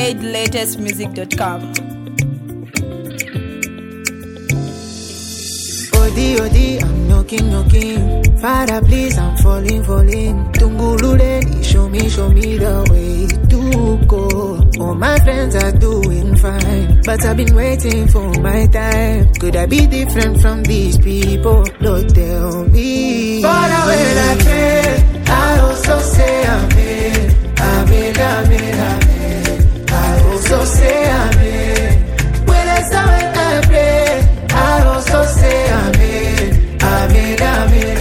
ZaidLatestMusic.com. Odi, I'm knocking. Father, please, I'm falling. Tungululeni, show me the way to go. All my friends are doing fine, but I've been waiting for my time. Could I be different from these people? Don't tell me. Father, when I pray, I also say amen. I also say amen. When I pray, I also say amen. Amen.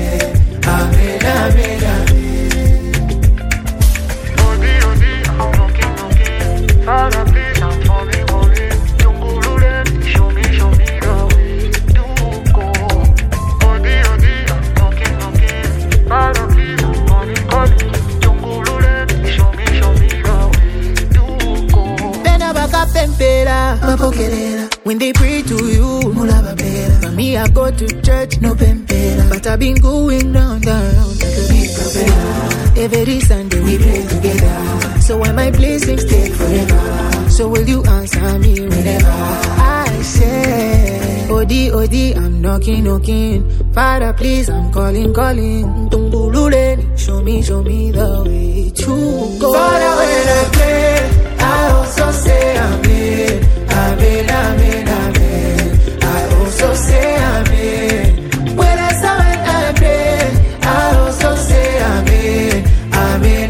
Odi, I'm knocking. Father, please, I'm falling. Tungululeni, show me the way to go. Odi, I'm knocking. Father, please, I'm calling. Tungululeni, show me the way to go. Then I back up tempera, mapokelera. When they pray to you, mulaba bela. For me, I go to church, no pempera. But I've been going round like a big propeller. Every Sunday we pray together. So why my blessings take forever? So will you answer me whenever I say, Odi, I'm knocking. Father, please, I'm calling. Tungululeni, show me the way to go. Father, when I pray, I also say amen. Amen. I also say amen. When I pray, I also say amen. Amen.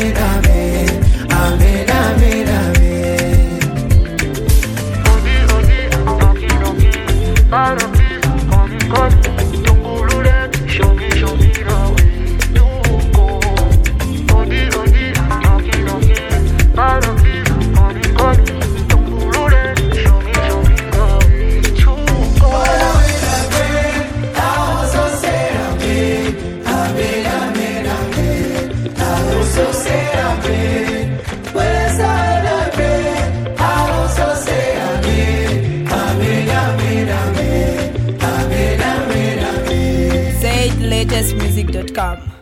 Odi, I'm knocking. Father, please, I'm calling. Tungululeni, show me the way to go. Odi, I'm knocking. Father, please, I'm calling. Tungululeni, show me the way to go. When I pray, I also say amen. I also say amen. When I pray, I also say amen. Amen. ZaidLatestMusic.com.